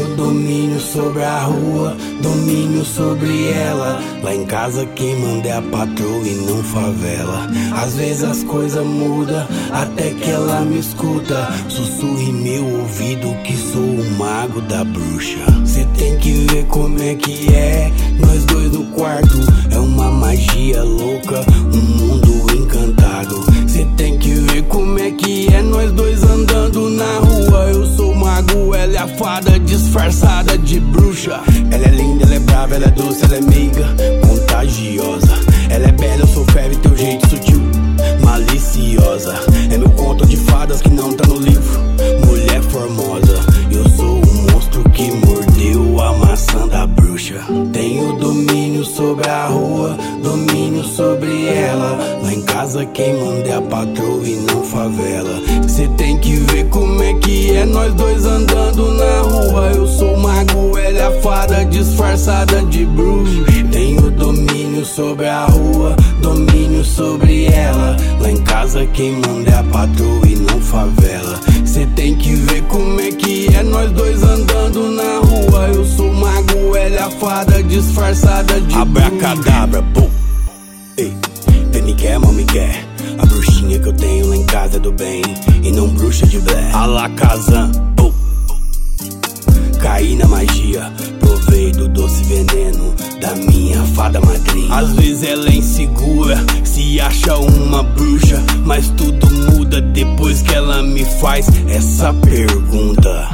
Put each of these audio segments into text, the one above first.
Tenho domínio sobre a rua, domínio sobre ela. Lá em casa quem manda é a patroa e não favela. Às vezes as coisas mudam, até que ela me escuta. Sussurra em meu ouvido que sou o mago da bruxa. Cê tem que ver como é que é, nós dois no quarto. É uma magia louca, um mundo encantado. Cê tem que ver como é que é, nós dois andando na rua. Eu sou o mago, ela é a fada disfarçada de bruxa. Ela é linda, ela é brava, ela é doce, ela é meiga, contagiosa. Ela é bela, eu sou fera e teu jeito sutil, maliciosa. É meu conto de fadas que não tá no livro, mulher formosa. Eu sou um monstro que mordeu a maçã da bruxa. Tenho domínio sobre a rua, domínio sobre ela. Lá em casa quem manda é a patroa e não favela. Cê tem que ver como é que é, nós dois andando na rua. Eu sou o mago, ela é a fada disfarçada de bruxa. Tenho domínio sobre a rua, domínio sobre ela. Lá em casa quem manda é a patroa e não favela. Cê tem que ver como é que é, nós dois andando na rua. Eu sou o mago, ela é a fada disfarçada de abracadabra, pum. Ei, bem me quer, mal me quer. A bruxinha que eu tenho lá em casa é do bem e não bruxa de blé. Alakazam, pum. Caí na magia, provei do doce veneno da minha fada madrinha. Às vezes ela é insegura, se acha uma bruxa, mas tudo muda depois que ela me faz essa pergunta.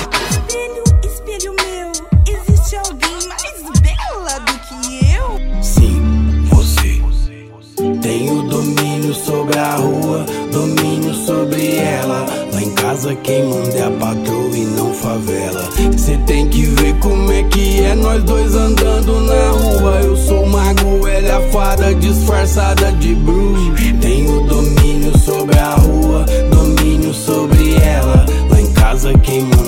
Espelho meu, existe alguém mais bela do que eu? Sim, você. Tenho domínio sobre a rua, domínio sobre ela. Lá em casa quem manda é a patroa e não favela. Cê tem que ver como é que é, nós dois andando na rua. Eu sou o mago, ela é a fada disfarçada de bruxa. Tenho domínio sobre a rua, domínio sobre ela. Lá em casa quem manda